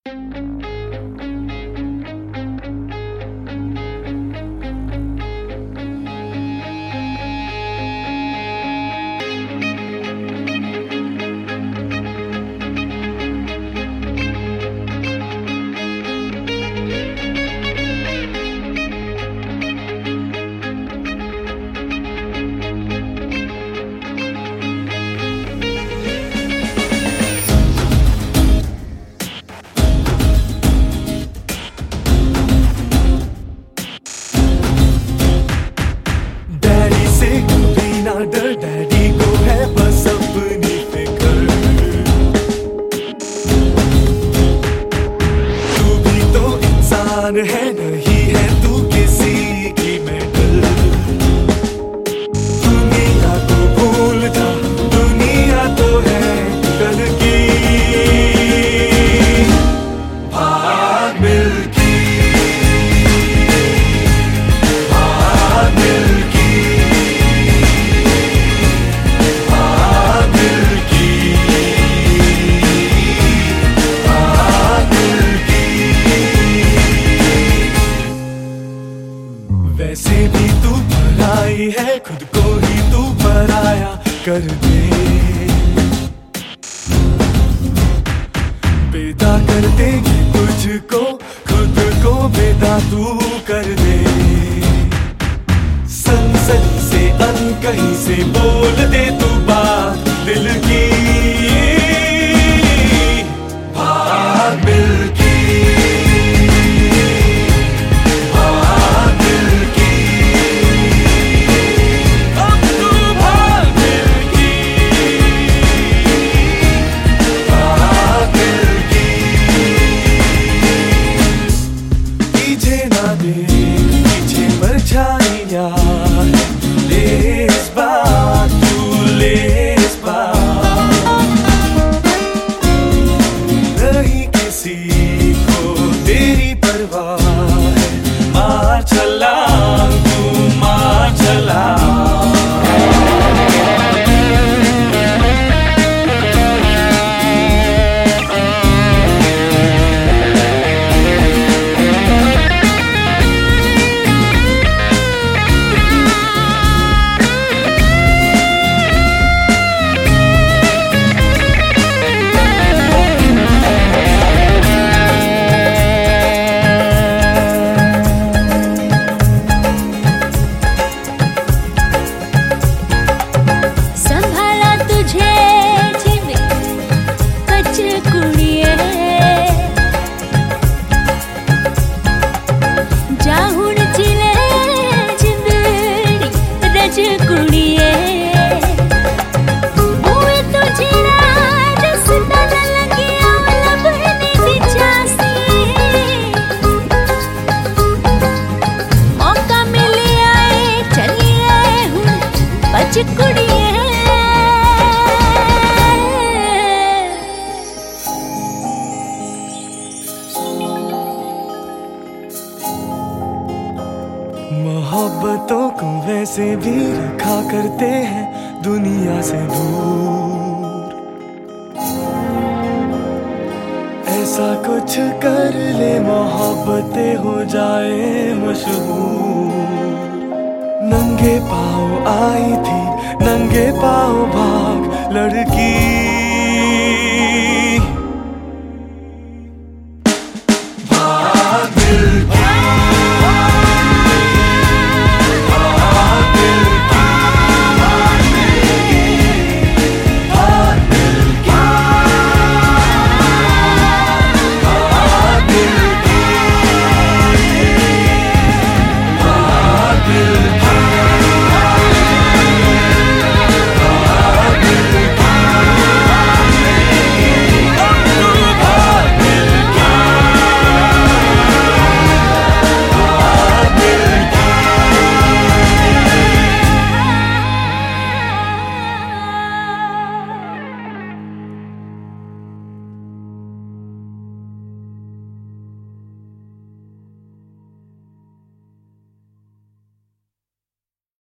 Daddy को है बस अपनी फिक्र। तू भी तो इंसान है, नहीं है तू किसी की मेडल। दुनिया को भूल जा, दुनिया तो है कल की। भाग मिलके, भाग मिलके, वैसे भी तू पराई है, खुद को ही तू पराया कर दे। बेदा कर देगी तुझको, खुद को बेदा तू कर दे। सनसनी से अनकहीं से बोल दे तू बात दिल की। भाग मिलके, पीछे परछाइयां ले इस बार, तू ले इस बार। नहीं किसी को तेरी परवाह है, मार छलांग तू मार छलांग। मोहब्बतों को वैसे भी रखा करते हैं दुनिया से दूर। ऐसा कुछ कर ले मोहब्बतें हो जाए मशहूर। नंगे पाँव आई थी, नंगे पाँव भाग लड़की।